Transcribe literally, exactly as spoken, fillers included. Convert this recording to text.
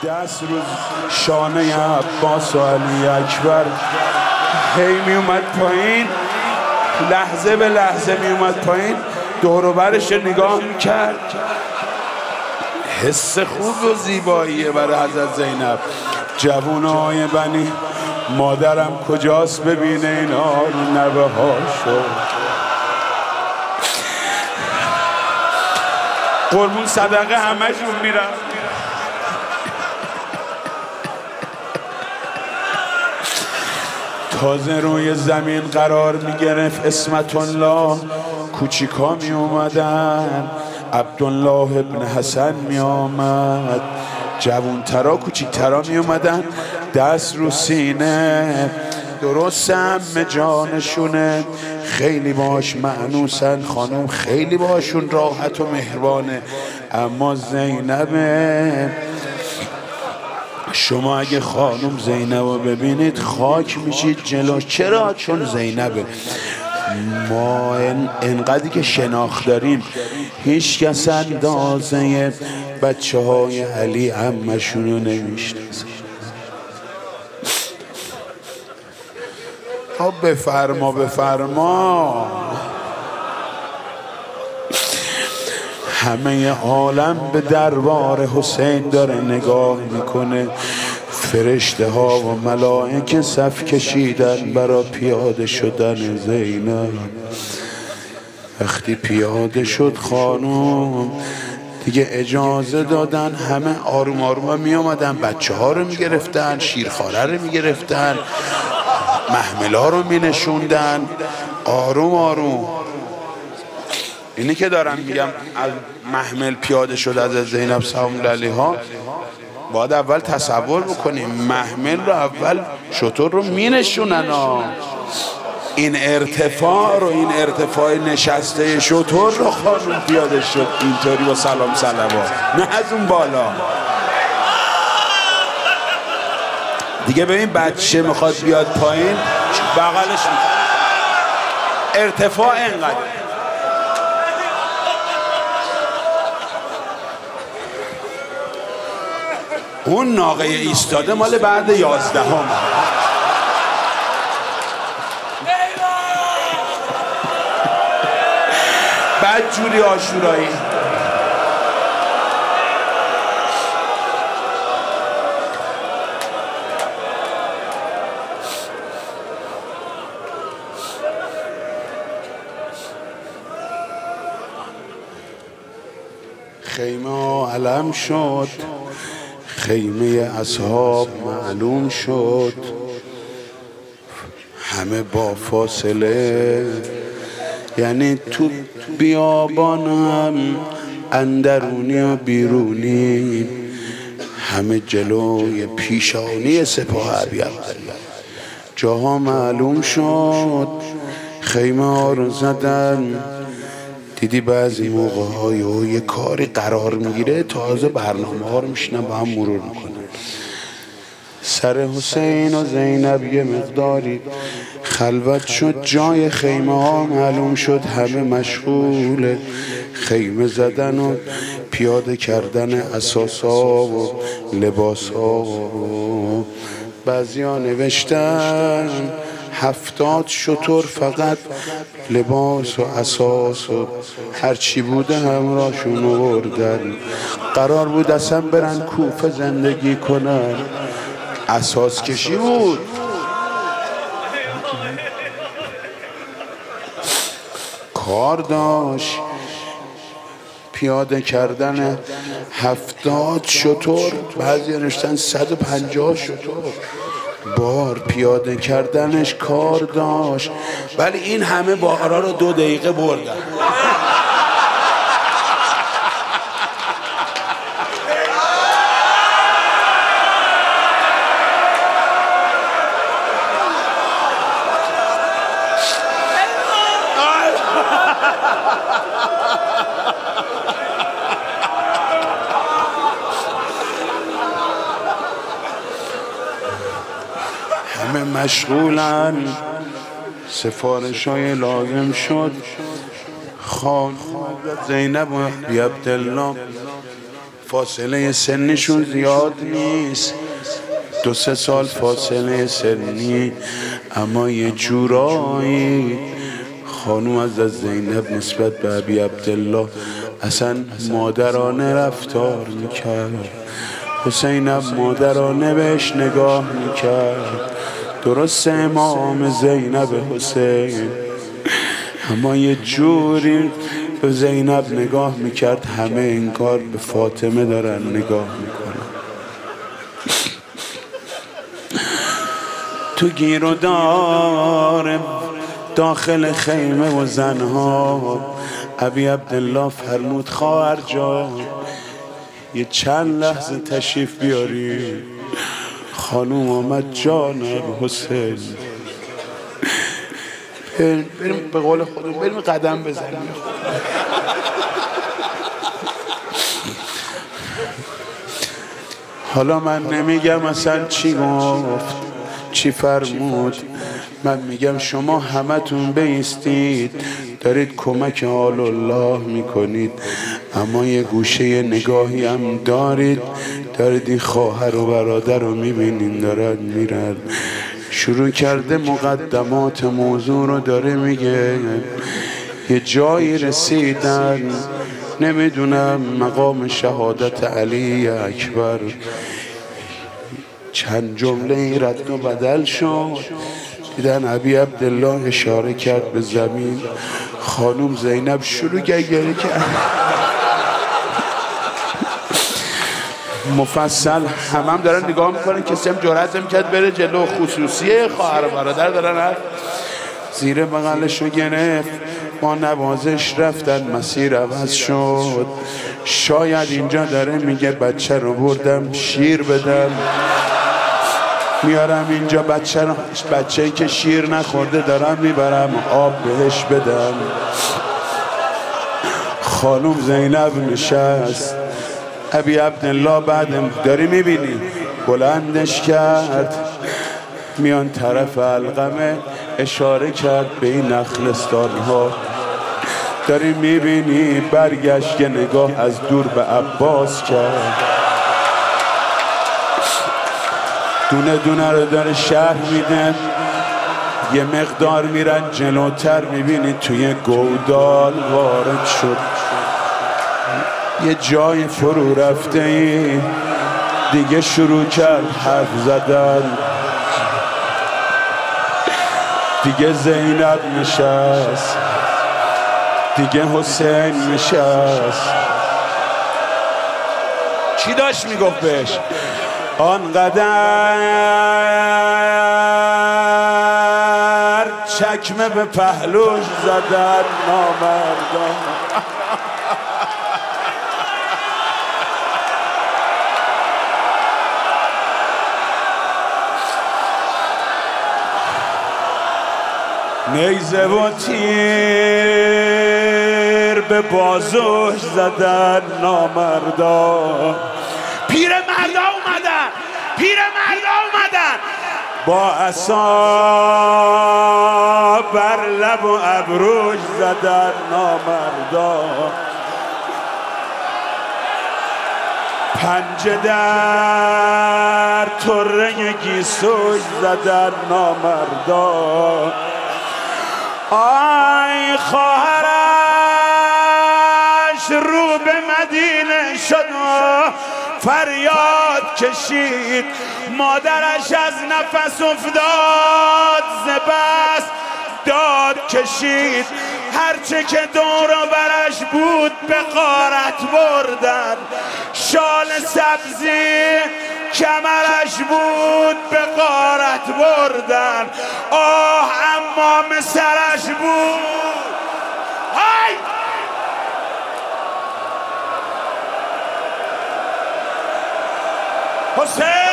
دست روز شانه عباس و علی اکبر هی می اومد پایین، لحظه به لحظه می اومد پایین، دور و برش نگاه میکرد. حس خوب و زیباییه برای حضرت زینب. جوونای بنی مادرم کجاست ببینه اینا رو نوه هاشو. قربون صدقه همشون میرم. تازه روی زمین قرار میگرفت اسمت الله، کوچیکا می اومدن، عبدالله ابن حسن می آمد، جوونترا کوچیکترا می اومدن، دست رو سینه، درست همه جانشونه، خیلی باش معنوسن، خانم خیلی باشون راحت و مهربانه. اما زینبه، شما اگه خانم زینب رو ببینید خاک میشید جلوش. چرا؟ چون زینبه. ما انقدری که شناخت داریم هیچ کس اندازه بچه های علی عمشون رو نمیشناسه. بفرما بفرما. همه عالم به دربار حسین داره نگاه میکنه. فرشته ها و ملائکه صف کشیدن برای پیاده شدن زینب. وقتی پیاده شد خانم دیگه اجازه دادن، همه آروم آروم می آمدن، بچه ها رو می گرفتن، شیرخواره رو می گرفتن، محملا رو می نشوندن، آروم آروم. اینی که دارم میگم از محمل پیاده شد از زینب سلام الله علیها، باید اول تصور بکنیم محمل رو اول شطور رو می نشونن. این ارتفاع رو، این ارتفاع نشسته شطور رو خانم پیاده شد اینطوری با سلام صلوات، نه از اون بالا. دیگه ببین بچه میخواد بیاد پایین بغلش ارتفاع اینقدر. اون ناقه ایستاده مال بعد یازدهم. بعد جوری آشورایی. خیمه علم شد، خیمه اصحاب معلوم شد، همه با فاصله، یعنی تو بیابان هم اندرونی و بیرونی همه جلوی پیشانی سپاه ابی عبدالله. جاها معلوم شد، خیمه ها رو زدن. دیدی بعضی موقع های و یه کاری قرار میگیره تازه برنامه ها رو میشنن با هم مرور میکنن. سر حسین و زینب یه مقداری خلوت شد، جای خیمه ها معلوم شد، همه مشغول خیمه زدن و پیاده کردن اساسا و لباسا. بعضی ها نوشتن هفتاد شتر فقط لباس و اساس و هرچی بوده همراهشون آوردن. قرار بود اصلا برن کوفه زندگی کنن، اساس کشی بود. کار داشت پیاده کردن هفتاد شتر، بعضی نوشتن صد و پنجاه شتر بار پیاده کردنش کار داشت. ولی این همه بارا رو دو دقیقه بردن. همه مشغولن. سفارش های لازم شد. خانم زینب و ابی عبدالله فاصله سنشون زیاد نیست، دو سه سال فاصله سنی، اما یه جورایی خانوم از زینب نسبت به ابی عبدالله اصلا مادرانه رفتار میکرد. حسینم مادرانه بهش نگاه میکرد. درست امام زینب حسین، اما یه جوری به زینب نگاه میکرد همه انگار به فاطمه دارن نگاه میکنن. تو گیر و دار داخل خیمه و زنها ابی عبدالله فرمود خواهر جان یه چند لحظه تشریف بیاری. خانوم آمد جانب حسین، بریم به قول خودم بریم قدم بزنیم. حالا من نمیگم اصلا چی گفت چی فرمود، من میگم شما همتون بایستید دارید کمک آل الله میکنید، اما یه گوشه نگاهی هم دارید، دارید این خواهر و برادر رو میبینین دارن میرن. شروع کرده مقدمات موضوع رو داره میگه. یه جایی رسیدن نمیدونم مقام شهادت علی اکبر، چند جمله رد و بدل شد. دیدن ابی عبدالله اشاره کرد به زمین. خانوم زینب شروع گریه کرد. مفصل هم هم دارن نگاه میکنن، کسی هم جرأت نمی‌کرد بره جلو. خصوصیه خواهر برادر دارن. زیر بغلش رو گرفت، با نوازش رفتن، مسیر عوض شد. شاید اینجا داره میگه بچه رو بردم شیر بدم، میارم اینجا بچه رو، بچه‌ای که شیر نخورده دارم میبرم آب بهش بدم. خانوم زینب نشست. ابی عبدالله بعد داری میبینی بلندش کرد، میان طرف علقمه، اشاره کرد به این نخلستان ها. داری میبینی برگشت که نگاه از دور به عباس کرد. دونه دونه رو داره شهر میده. یه مقدار میرن جلوتر، میبینی توی گودال وارد شد. یه جای فرو رفته ای دیگه شروع کرد حرف زدن. دیگه زینب نشست، دیگه حسین نشست. چی داشت میگفت بهش؟ آنقدر چکمه به پهلوش زدن نامردان. نیزه و تیر به بازوش زدن نامردان. پیر مردا اومدن، پیر مردا اومدن، با عصا بر لب و ابروش زدن نامردان. پنجه در طره گیسوش زدن نامردان. آی خواهرش رو به مدینه شد، فریاد کشید. مادرش از نفس افتاد، زبست داد کشید. هرچه که دور و برش بود به غارت بردن. شال سبزی کمرش بود به غارت بردن. آه امام سرش بود. های حسین